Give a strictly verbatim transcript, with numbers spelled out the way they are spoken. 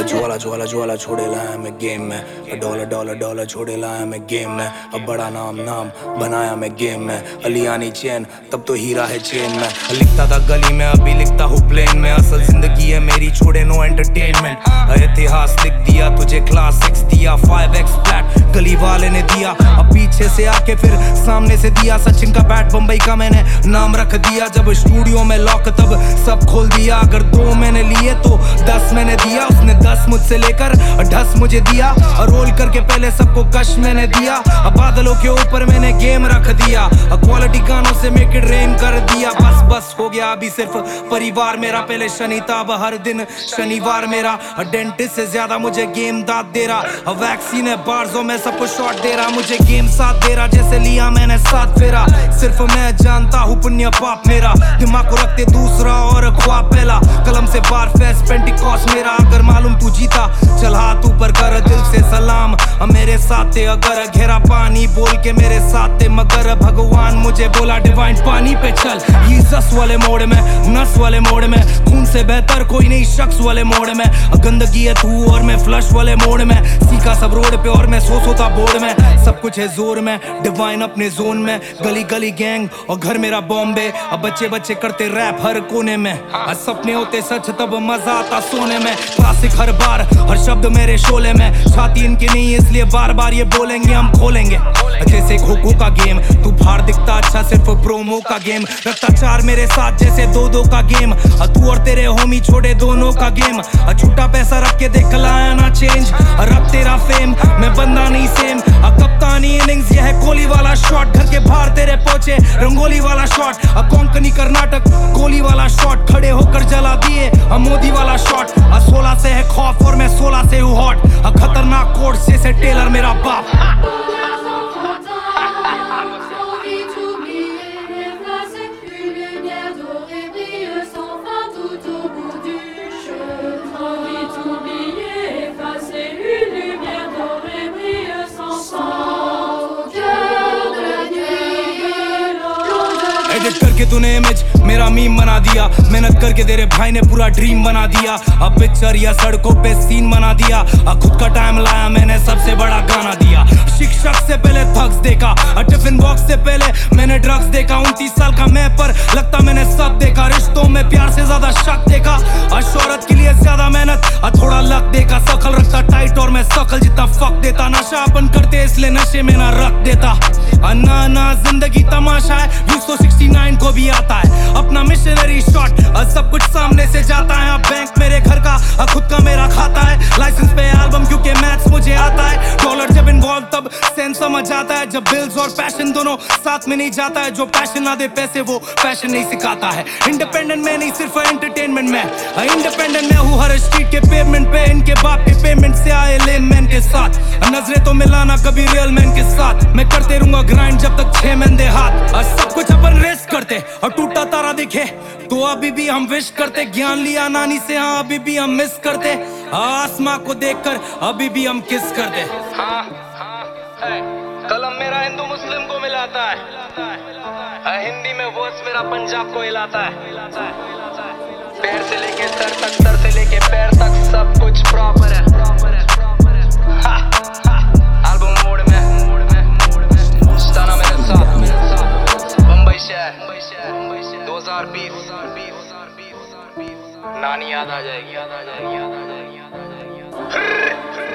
ज्वाला ज्वाला ज्वाला छोड़े लाया मैं गेम में, डॉलर डॉलर डॉलर छोड़े लाया मैं गेम में। अब बड़ा नाम नाम बनाया मैं गेम में। अलियानी चैन तब तो हीरा है चेन में। लिखता था गली में अभी लिखता हूँ प्लेन में। असल जिंदगी है मेरी छोड़े नो एंटरटेनमेंट। इतिहास लिख दिया तुझे क्लास सिक्स दिया, फाइव एक्स फ्लैट गली वाले ने दिया। अब पीछे से आके फिर सामने से दिया। सचिन का बैट बम्बई का मैंने नाम रख दिया। जब स्टूडियो में लॉक तब सब खोल दिया। अगर दो मैंने लिए तो दस मैंने दिया। उसने दस मुझसे लेकर ढस मुझे दिया। रोल करके पहले सबको कश मैंने दिया। अब बादलों के ऊपर मैंने गेम रख दिया। क्वालिटी गानों से मेक इट रेन कर दिया। बस बस हो गया अभी सिर्फ परिवार मेरा। पहले शनिताब हर दिन शनिवार मेरा। डेंटिस्ट से ज्यादा मुझे गेम दाद दे रहा। वैक्सीन है बार्जों में सबको शॉट दे रहा। मुझे गेम साथ दे रहा जैसे लिया मैंने साथ फेरा। सिर्फ मैं जानता हूँ पुण्य पाप मेरा। दिमाग को रखते दूसरा और ख्वाब पहला। कलम से बार फेस पेंटिकॉस मेरा। अगर मालूम तू जीता चल हाथ ऊपर कर दिल से सलाम। मेरे साथ थे अगर घेरा पानी बोल के मेरे साथ थे। मगर भगवान मुझे बोला डिवाइन पानी पे चल। ये जस वाले मोड़ में नस वाले मोड़ में। खून से बेहतर कोई नहीं शख्स वाले मोड़ में। गंदगी है तू और मैं फ्लश वाले मोड़ में। सीखा सब रोड पे और मैं सो सोता बोर्ड में। सब कुछ है जोर में डिवाइन अपने जोन में। गली गली गैंग और घर मेरा बॉम्बे। अब बच्चे बच्चे करते रैप हर कोने में। आज सपने होते सच तब मजा आता सोने में। क्लासिक हर बार हर शब्द मेरे शोले में। छाती इनकी नहीं इसलिए बार बार ये बोलेंगे हम खोलेंगे। जैसे खो खो का गेम तू बाहर दिखता अच्छा सिर्फ प्रोमो का गेम। रखता चार मेरे साथ जैसे दो दो का गेम। तू और तेरे होमी छोड़े दोनों का गेम। झूठा पैसा रख के देख लाया ना चेंज। रब तेरा फेम मैं बंदा नहीं सेम। कप्तानी इनिंग्स ये है कोहली वाला शॉट। घर के बाहर तेरे पहुंचे रंगोली वाला शॉट। कोंकणी कर्नाटक कोहली वाला शॉट। खड़े होकर जला दिए मोदी वाला शॉट। सोलह से है खौफ और मैं सोलह से हूँ हॉट। खतरनाक कोर्ट से, से टेलर मेरा बाप। एडिट करके तूने इमेज मेरा मीम बना दिया। मेहनत करके तेरे भाई ने पूरा ड्रीम बना दिया। अब पिक्चर या सड़कों पे सीन बना दिया। अब खुद का टाइम लाया मैंने सबसे बड़ा गाना दिया। शिक्षक से पहले थग्स देखा। टिफिन बॉक्स से पहले मैंने ड्रग्स देखा। उनतीस साल का मैं पर लगता मैंने सब देखा। रिश्तों में प्यार से ज्यादा शक देखा। शोहरत के लिए ज्यादा मेहनत थोड़ा लक देखा। शकल रखता टाइट और मैं शकल जितना फक देता। नशा अपन करते इसलिए नशे में ना रख देता। ना ना जिंदगी तमाशा है व्यू तो सिक्सटी नाइन को भी आता है। अपना मिशनरी शॉट सब कुछ सामने से जाता है। अब बैंक मेरे घर का खुद का मेरा खाता है। लाइसेंस पे एल्बम क्योंकि मैथ्स मुझे आता है। डॉलर जब इन्वॉल्व तब सेंस समझ आता है। जब बिल्स और पैशन दोनों साथ में नहीं जाता है। जो पैशन ना दे पैसे वो पैशन नहीं सिखाता है। इंडिपेंडेंट में नहीं सिर्फ एंटरटेनमेंट में। इंडिपेंडेंट में हूँ हर स्ट्रीट के पेमेंट पे। इनके बाप के पेमेंट से आए लेन मैन के साथ। नजरे तो मिलाना कभी रियल मैन के साथ। मैं करते रहूंगा ग्राइंड जब तक छह महीने हाथ। सब कुछ अपन रेस्ट करते और टूटा तारा दिखे तो अभी भी हम विश करते। ज्ञान लिया नानी से हाँ अभी भी हम मिस करते। आसमां को देखकर अभी भी हम किस करते। हाँ हाँ है कलम मेरा हिंदू मुस्लिम को मिलाता है। हिंदी में वर्ड्स मेरा पंजाब को हिलाता है। पैर से लेके सर तक सर से लेके पैर तक सब कुछ प्रॉपर है। एल्बम मोड में स्टाना मेरे साथ बम्बई शहर दो हज़ार बीस। नानी याद आ जाएगी याद आ जाएगी याद आ जाएगी याद आ जाएगी।